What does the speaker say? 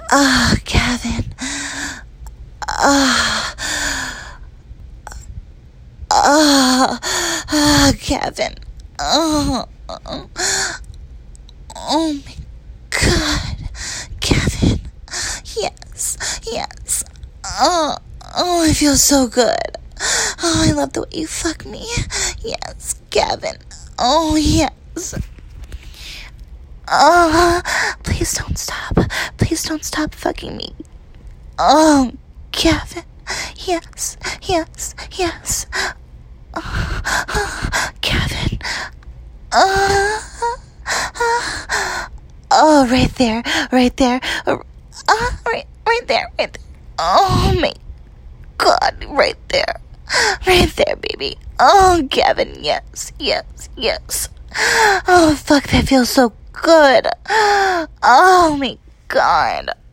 Kevin. Kevin. Oh my God. Kevin. Yes. I feel so good. I love the way you fuck me. Yes, Kevin. Oh, yes. Please don't stop. Please don't stop fucking me. Kevin. Yes. Kevin. Right there. Right there. Oh my God, right there, baby. Oh, Kevin, yes. Oh, fuck, that feels so good. Oh my God.